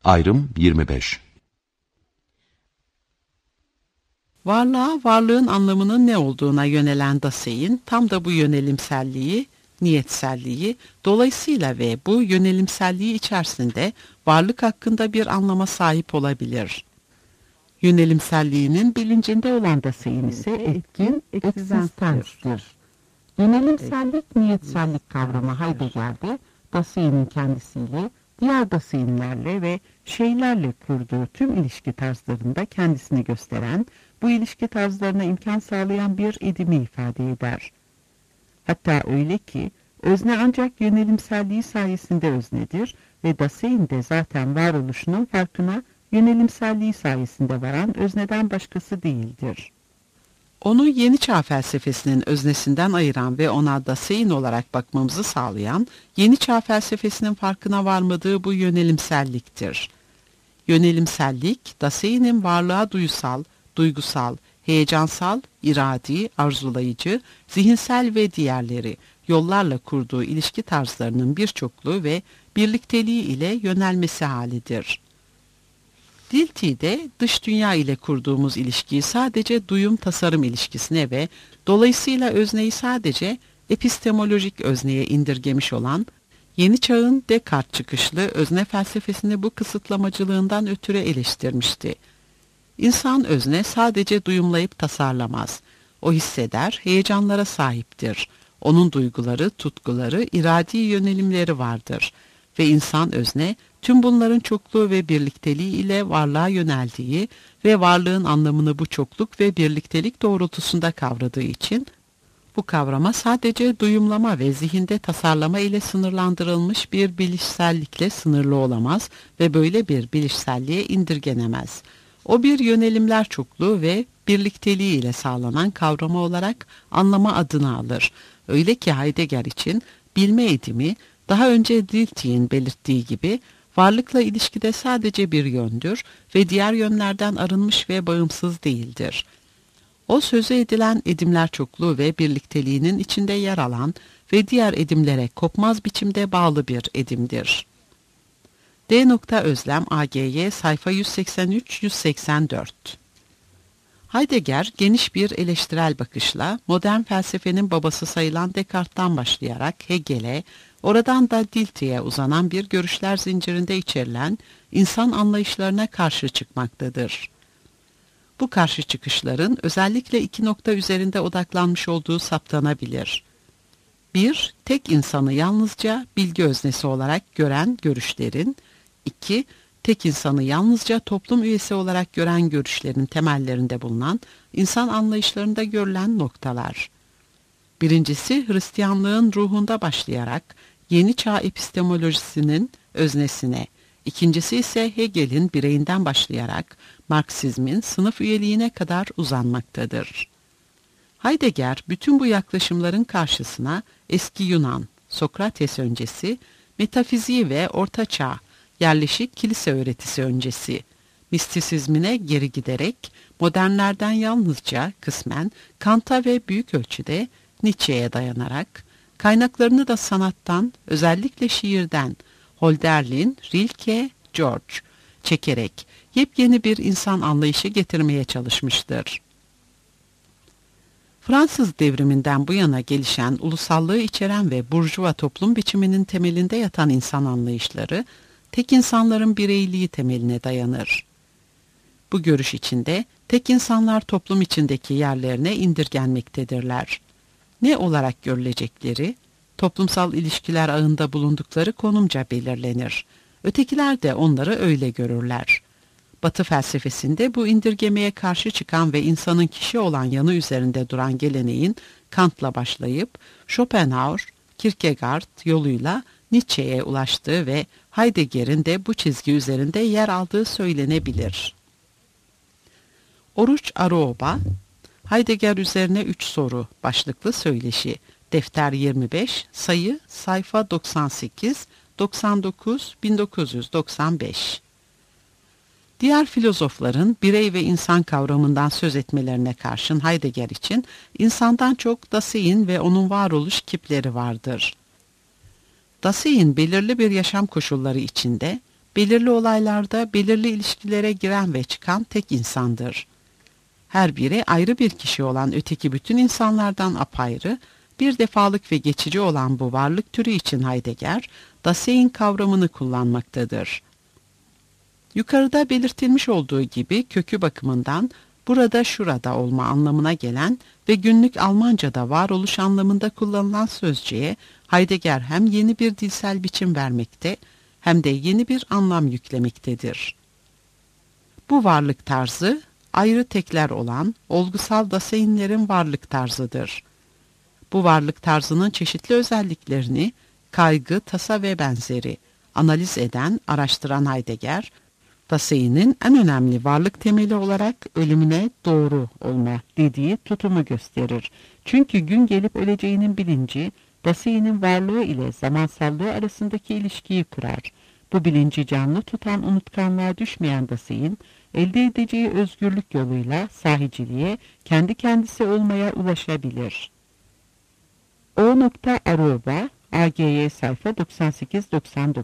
Ayrım 25. Varlığa, varlığın anlamının ne olduğuna yönelen Dasein, tam da bu yönelimselliği, niyetselliği, dolayısıyla ve bu yönelimselliği içerisinde varlık hakkında bir anlama sahip olabilir. Yönelimselliğinin bilincinde olan Dasein ise etkin, eksistanstir. Yönelimsellik, niyetsellik kavramı Heidegger'de Dasein'in kendisiyle, diğer Daseinlerle ve şeylerle kurduğu tüm ilişki tarzlarında kendisini gösteren, bu ilişki tarzlarına imkan sağlayan bir edimi ifade eder. Hatta öyle ki, özne ancak yönelimselliği sayesinde öznedir ve Dasein de zaten varoluşunun farkına yönelimselliği sayesinde varan özneden başkası değildir. Onu Yeni Çağ felsefesinin öznesinden ayıran ve ona Dasein olarak bakmamızı sağlayan, Yeni Çağ felsefesinin farkına varmadığı bu yönelimselliktir. Yönelimsellik, Dasein'in varlığa duygusal, heyecansal, iradi, arzulayıcı, zihinsel ve diğerleri yollarla kurduğu ilişki tarzlarının birçokluğu ve birlikteliği ile yönelmesi halidir. Dilthey'de dış dünya ile kurduğumuz ilişkiyi sadece duyum-tasarım ilişkisine ve dolayısıyla özneyi sadece epistemolojik özneye indirgemiş olan, Yeni Çağ'ın Descartes çıkışlı özne felsefesini bu kısıtlamacılığından ötürü eleştirmişti. İnsan özne sadece duyumlayıp tasarlamaz. O hisseder, heyecanlara sahiptir. Onun duyguları, tutkuları, iradi yönelimleri vardır. Ve insan özne, tüm bunların çokluğu ve birlikteliği ile varlığa yöneldiği ve varlığın anlamını bu çokluk ve birliktelik doğrultusunda kavradığı için, bu kavrama sadece duyumlama ve zihinde tasarlama ile sınırlandırılmış bir bilişsellikle sınırlı olamaz ve böyle bir bilişselliğe indirgenemez. O bir yönelimler çokluğu ve birlikteliği ile sağlanan kavrama olarak anlama adını alır. Öyle ki Heidegger için bilme edimi, daha önce Dilthey'in belirttiği gibi, varlıkla ilişkide sadece bir yöndür ve diğer yönlerden arınmış ve bağımsız değildir. O sözü edilen edimler çokluğu ve birlikteliğinin içinde yer alan ve diğer edimlere kopmaz biçimde bağlı bir edimdir. D. Özlem AGY sayfa 183-184. Heidegger geniş bir eleştirel bakışla modern felsefenin babası sayılan Descartes'tan başlayarak Hegel'e, oradan da Dilthey'e uzanan bir görüşler zincirinde içerilen insan anlayışlarına karşı çıkmaktadır. Bu karşı çıkışların özellikle iki nokta üzerinde odaklanmış olduğu saptanabilir. 1. Tek insanı yalnızca bilgi öznesi olarak gören görüşlerin, 2. Tek insanı yalnızca toplum üyesi olarak gören görüşlerin temellerinde bulunan insan anlayışlarında görülen noktalar. Birincisi Hristiyanlığın ruhunda başlayarak Yeni Çağ epistemolojisinin öznesine, ikincisi ise Hegel'in bireyinden başlayarak Marksizmin sınıf üyeliğine kadar uzanmaktadır. Heidegger bütün bu yaklaşımların karşısına eski Yunan, Sokrates öncesi, metafiziği ve Orta Çağ, yerleşik kilise öğretisi öncesi, mistisizmine geri giderek modernlerden yalnızca kısmen Kant'a ve büyük ölçüde Nietzsche'ye dayanarak, kaynaklarını da sanattan, özellikle şiirden, Hölderlin, Rilke, George çekerek yepyeni bir insan anlayışı getirmeye çalışmıştır. Fransız devriminden bu yana gelişen ulusallığı içeren ve burjuva toplum biçiminin temelinde yatan insan anlayışları, tek insanların bireyliği temeline dayanır. Bu görüş içinde tek insanlar toplum içindeki yerlerine indirgenmektedirler. Ne olarak görülecekleri, toplumsal ilişkiler ağında bulundukları konumca belirlenir. Ötekiler de onları öyle görürler. Batı felsefesinde bu indirgemeye karşı çıkan ve insanın kişi olan yanı üzerinde duran geleneğin Kant'la başlayıp Schopenhauer, Kierkegaard yoluyla Nietzsche'ye ulaştığı ve Heidegger'in de bu çizgi üzerinde yer aldığı söylenebilir. Oruç Aruoba, Heidegger üzerine 3 soru başlıklı söyleşi, defter 25, sayı sayfa 98, 99, 1995. Diğer filozofların birey ve insan kavramından söz etmelerine karşın Heidegger için insandan çok Dasein ve onun varoluş kipleri vardır. Dasein belirli bir yaşam koşulları içinde belirli olaylarda belirli ilişkilere giren ve çıkan tek insandır. Her biri ayrı bir kişi olan öteki bütün insanlardan apayrı, bir defalık ve geçici olan bu varlık türü için Heidegger, Dasein kavramını kullanmaktadır. Yukarıda belirtilmiş olduğu gibi kökü bakımından burada şurada olma anlamına gelen ve günlük Almanca'da varoluş anlamında kullanılan sözcüğe Heidegger hem yeni bir dilsel biçim vermekte hem de yeni bir anlam yüklemektedir. Bu varlık tarzı ayrı tekler olan olgusal Daseinlerin varlık tarzıdır. Bu varlık tarzının çeşitli özelliklerini kaygı, tasa ve benzeri analiz eden, araştıran Heidegger, Dasein'in en önemli varlık temeli olarak ölümüne doğru olma dediği tutumu gösterir. Çünkü gün gelip öleceğinin bilinci, Dasein'in varlığı ile zamansallığı arasındaki ilişkiyi kurar. Bu bilinci canlı tutan unutkanlığa düşmeyen Dasein, elde edeceği özgürlük yoluyla sahiciliğe, kendi kendisi olmaya ulaşabilir. O.Aruba, AGY sayfa 98-99.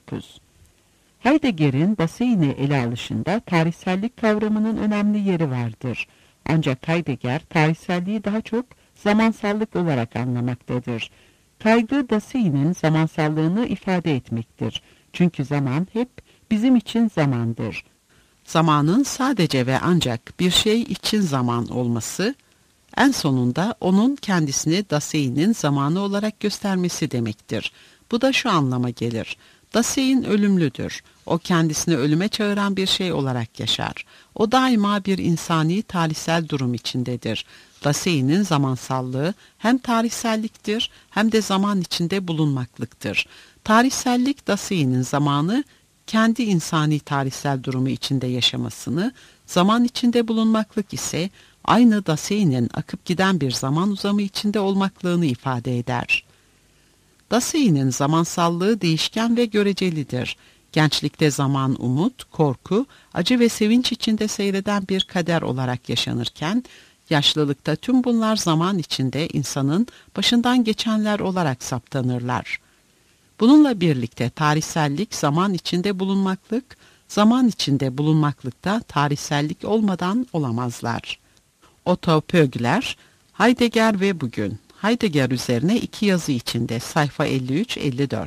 Heidegger'in Dasein'i ele alışında tarihsellik kavramının önemli yeri vardır. Ancak Heidegger tarihselliği daha çok zamansallık olarak anlamaktadır. Kaygı Dasein'in zamansallığını ifade etmektir. Çünkü zaman hep bizim için zamandır. Zamanın sadece ve ancak bir şey için zaman olması, en sonunda onun kendisini Dasein'in zamanı olarak göstermesi demektir. Bu da şu anlama gelir. Dasein ölümlüdür. O kendisini ölüme çağıran bir şey olarak yaşar. O daima bir insani tarihsel durum içindedir. Dasein'in zamansallığı hem tarihselliktir hem de zaman içinde bulunmaklıktır. Tarihsellik Dasein'in zamanı kendi insani tarihsel durumu içinde yaşamasını, zaman içinde bulunmaklık ise aynı Dasein'in akıp giden bir zaman uzamı içinde olmaklığını ifade eder. Dasein'in zamansallığı değişken ve görecelidir. Gençlikte zaman umut, korku, acı ve sevinç içinde seyreden bir kader olarak yaşanırken, yaşlılıkta tüm bunlar zaman içinde insanın başından geçenler olarak saptanırlar. Bununla birlikte tarihsellik zaman içinde bulunmaklık, zaman içinde bulunmaklıkta tarihsellik olmadan olamazlar. Otto Pögler, Heidegger ve Bugün. Heidegger üzerine 2 yazı içinde sayfa 53-54.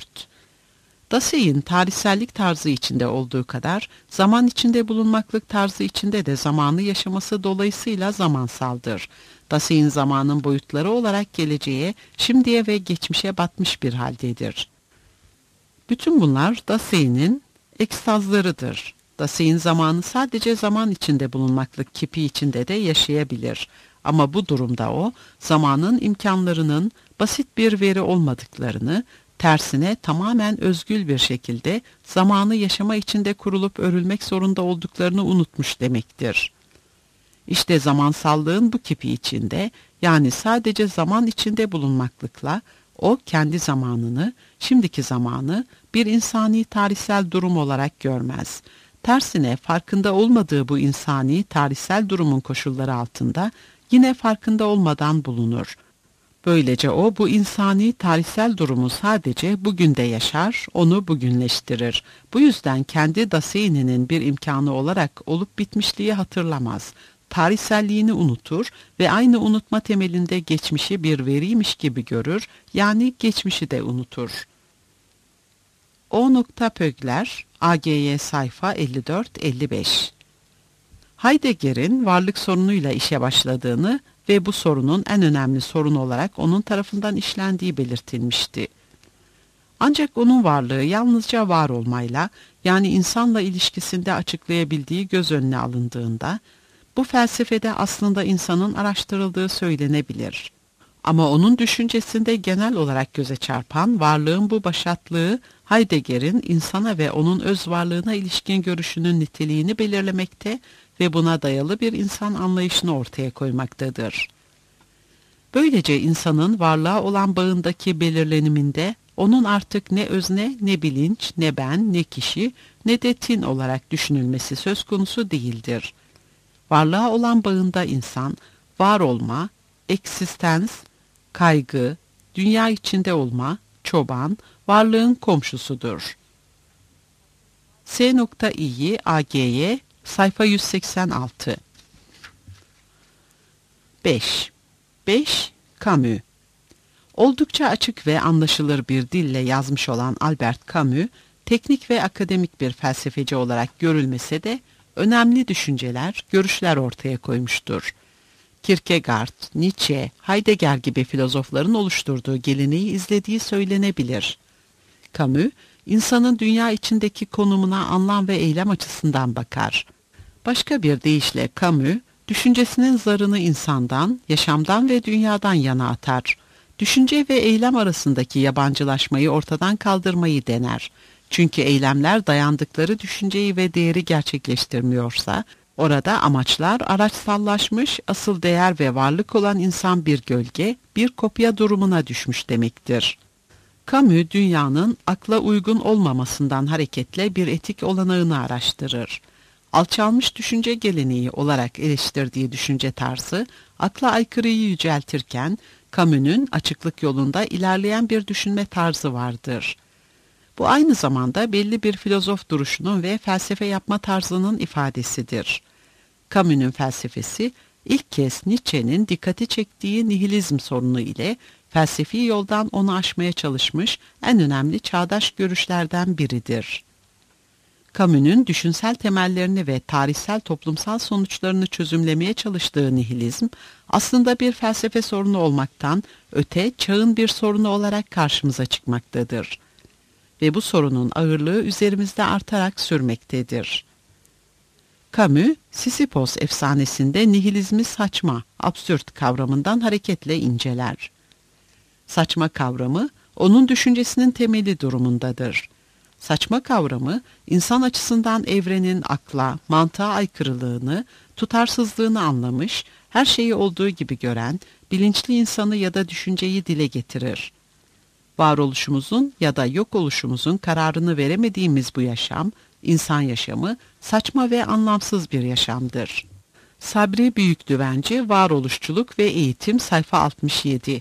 Dasein tarihsellik tarzı içinde olduğu kadar zaman içinde bulunmaklık tarzı içinde de zamanı yaşaması dolayısıyla zamansaldır. Dasein zamanın boyutları olarak geleceğe, şimdiye ve geçmişe batmış bir haldedir. Bütün bunlar Dasein'in ekstazlarıdır. Dasein zamanı sadece zaman içinde bulunmaklık kipi içinde de yaşayabilir. Ama bu durumda o, zamanın imkanlarının basit bir veri olmadıklarını, tersine tamamen özgül bir şekilde zamanı yaşama içinde kurulup örülmek zorunda olduklarını unutmuş demektir. İşte zamansallığın bu kipi içinde, yani sadece zaman içinde bulunmaklıkla, o kendi zamanını, şimdiki zamanı bir insani tarihsel durum olarak görmez. Tersine farkında olmadığı bu insani tarihsel durumun koşulları altında yine farkında olmadan bulunur. Böylece o bu insani tarihsel durumu sadece bugünde yaşar, onu bugünleştirir. Bu yüzden kendi Dasein'inin bir imkanı olarak olup bitmişliği hatırlamaz. Tarihselliğini unutur ve aynı unutma temelinde geçmişi bir veriymiş gibi görür, yani geçmişi de unutur. O.Pögler, AGY sayfa 54-55. Heidegger'in varlık sorunuyla işe başladığını ve bu sorunun en önemli sorun olarak onun tarafından işlendiği belirtilmişti. Ancak onun varlığı yalnızca var olmayla, yani insanla ilişkisinde açıklayabildiği göz önüne alındığında, bu felsefede aslında insanın araştırıldığı söylenebilir. Ama onun düşüncesinde genel olarak göze çarpan varlığın bu başatlığı, Heidegger'in insana ve onun öz varlığına ilişkin görüşünün niteliğini belirlemekte ve buna dayalı bir insan anlayışını ortaya koymaktadır. Böylece insanın varlığa olan bağındaki belirleniminde, onun artık ne özne, ne bilinç, ne ben, ne kişi, ne de tin olarak düşünülmesi söz konusu değildir. Varlığa olan bağında insan, var olma, eksistens, kaygı, dünya içinde olma, çoban, varlığın komşusudur. S.İ'yi AG'ye sayfa 186. 5. 5. Camus. Oldukça açık ve anlaşılır bir dille yazmış olan Albert Camus, teknik ve akademik bir felsefeci olarak görülmese de önemli düşünceler, görüşler ortaya koymuştur. Kierkegaard, Nietzsche, Heidegger gibi filozofların oluşturduğu geleneği izlediği söylenebilir. Camus, insanın dünya içindeki konumuna anlam ve eylem açısından bakar. Başka bir deyişle Camus, düşüncesinin zarını insandan, yaşamdan ve dünyadan yana atar. Düşünce ve eylem arasındaki yabancılaşmayı ortadan kaldırmayı dener. Çünkü eylemler dayandıkları düşünceyi ve değeri gerçekleştirmiyorsa, orada amaçlar araçsallaşmış, asıl değer ve varlık olan insan bir gölge, bir kopya durumuna düşmüş demektir. Camus, dünyanın akla uygun olmamasından hareketle bir etik olanağını araştırır. Alçalmış düşünce geleneği olarak eleştirdiği düşünce tarzı, akla aykırıyı yüceltirken, Camus'un açıklık yolunda ilerleyen bir düşünme tarzı vardır. Bu aynı zamanda belli bir filozof duruşunun ve felsefe yapma tarzının ifadesidir. Camus'un felsefesi, ilk kez Nietzsche'nin dikkati çektiği nihilizm sorunu ile felsefi yoldan onu aşmaya çalışmış en önemli çağdaş görüşlerden biridir. Camus'un düşünsel temellerini ve tarihsel toplumsal sonuçlarını çözümlemeye çalıştığı nihilizm, aslında bir felsefe sorunu olmaktan öte çağın bir sorunu olarak karşımıza çıkmaktadır. Ve bu sorunun ağırlığı üzerimizde artarak sürmektedir. Camus, Sisyphos efsanesinde nihilizmi saçma, absürt kavramından hareketle inceler. Saçma kavramı, onun düşüncesinin temeli durumundadır. Saçma kavramı, insan açısından evrenin akla, mantığa aykırılığını, tutarsızlığını anlamış, her şeyi olduğu gibi gören, bilinçli insanı ya da düşünceyi dile getirir. Varoluşumuzun ya da yok oluşumuzun kararını veremediğimiz bu yaşam, insan yaşamı, saçma ve anlamsız bir yaşamdır. Sabri Büyükdüvenci, Varoluşçuluk ve Eğitim, sayfa 67,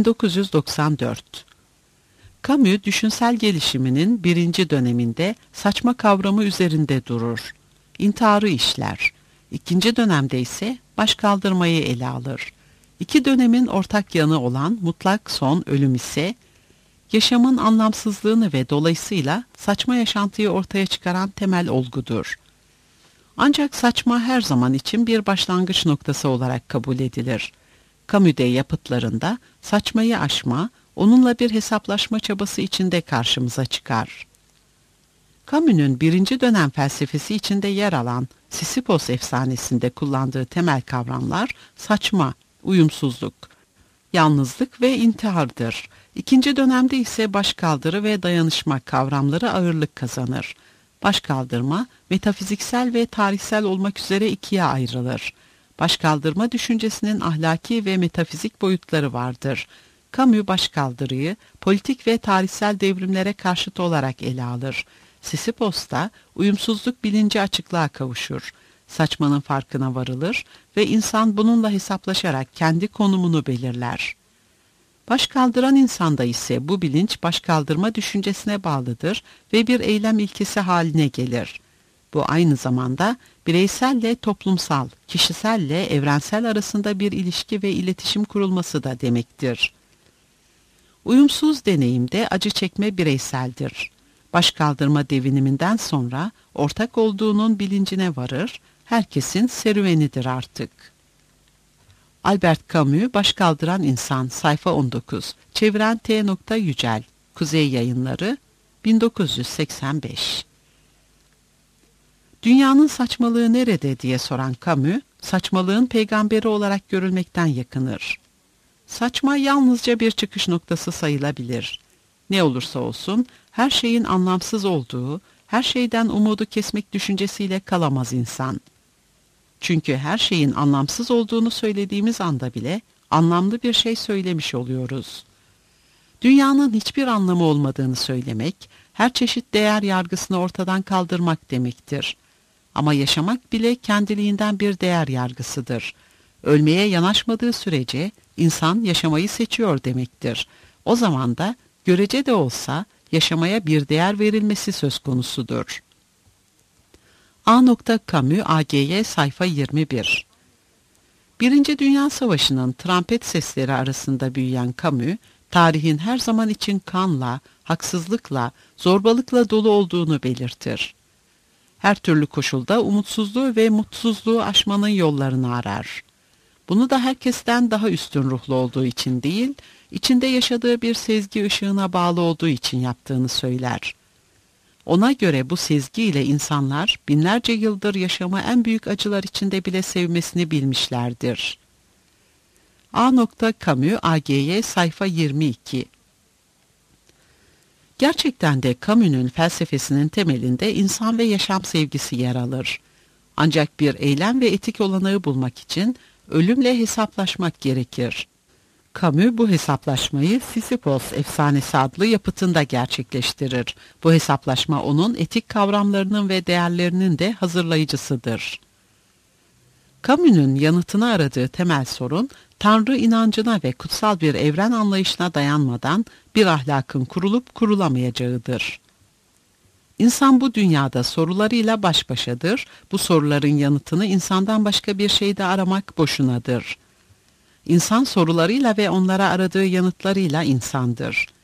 1994. Camus, düşünsel gelişiminin birinci döneminde saçma kavramı üzerinde durur. İntiharı işler. İkinci dönemde ise başkaldırmayı ele alır. İki dönemin ortak yanı olan mutlak son ölüm ise, yaşamın anlamsızlığını ve dolayısıyla saçma yaşantıyı ortaya çıkaran temel olgudur. Ancak saçma her zaman için bir başlangıç noktası olarak kabul edilir. Camus'de yapıtlarında saçmayı aşma, onunla bir hesaplaşma çabası içinde karşımıza çıkar. Camus'un birinci dönem felsefesi içinde yer alan Sisyphos efsanesinde kullandığı temel kavramlar saçma, uyumsuzluk, yalnızlık ve intihardır. İkinci dönemde ise başkaldırı ve dayanışma kavramları ağırlık kazanır. Başkaldırma, metafiziksel ve tarihsel olmak üzere ikiye ayrılır. Başkaldırma düşüncesinin ahlaki ve metafizik boyutları vardır. Camus başkaldırıyı politik ve tarihsel devrimlere karşıt olarak ele alır. Sisyphos'ta uyumsuzluk bilinci açıklığa kavuşur. Saçmanın farkına varılır ve insan bununla hesaplaşarak kendi konumunu belirler. Başkaldıran insanda ise bu bilinç başkaldırma düşüncesine bağlıdır ve bir eylem ilkesi haline gelir. Bu aynı zamanda bireyselle toplumsal, kişiselle evrensel arasında bir ilişki ve iletişim kurulması da demektir. Uyumsuz deneyimde acı çekme bireyseldir. Başkaldırma deviniminden sonra ortak olduğunun bilincine varır, herkesin serüvenidir artık. Albert Camus, Başkaldıran İnsan, sayfa 19, çeviren T. Yücel, Kuzey Yayınları, 1985. Dünyanın saçmalığı nerede diye soran Camus, saçmalığın peygamberi olarak görülmekten yakınır. Saçma yalnızca bir çıkış noktası sayılabilir. Ne olursa olsun, her şeyin anlamsız olduğu, her şeyden umudu kesmek düşüncesiyle kalamaz insan. Çünkü her şeyin anlamsız olduğunu söylediğimiz anda bile anlamlı bir şey söylemiş oluyoruz. Dünyanın hiçbir anlamı olmadığını söylemek, her çeşit değer yargısını ortadan kaldırmak demektir. Ama yaşamak bile kendiliğinden bir değer yargısıdır. Ölmeye yanaşmadığı sürece insan yaşamayı seçiyor demektir. O zaman da görece de olsa yaşamaya bir değer verilmesi söz konusudur. A. Camus, AGY, sayfa 21. Birinci Dünya Savaşı'nın trompet sesleri arasında büyüyen Camus, tarihin her zaman için kanla, haksızlıkla, zorbalıkla dolu olduğunu belirtir. Her türlü koşulda umutsuzluğu ve mutsuzluğu aşmanın yollarını arar. Bunu da herkesten daha üstün ruhlu olduğu için değil, içinde yaşadığı bir sezgi ışığına bağlı olduğu için yaptığını söyler. Ona göre bu sezgiyle insanlar binlerce yıldır yaşamı en büyük acılar içinde bile sevmesini bilmişlerdir. A. Camus, AGY, sayfa 22. Gerçekten de Camus'un felsefesinin temelinde insan ve yaşam sevgisi yer alır. Ancak bir eylem ve etik olanağı bulmak için ölümle hesaplaşmak gerekir. Camus bu hesaplaşmayı Sisyphos efsanesi adlı yapıtında gerçekleştirir. Bu hesaplaşma onun etik kavramlarının ve değerlerinin de hazırlayıcısıdır. Camus'un yanıtını aradığı temel sorun, Tanrı inancına ve kutsal bir evren anlayışına dayanmadan bir ahlakın kurulup kurulamayacağıdır. İnsan bu dünyada sorularıyla baş başadır, bu soruların yanıtını insandan başka bir şeyde aramak boşunadır. İnsan sorularıyla ve onlara aradığı yanıtlarıyla insandır.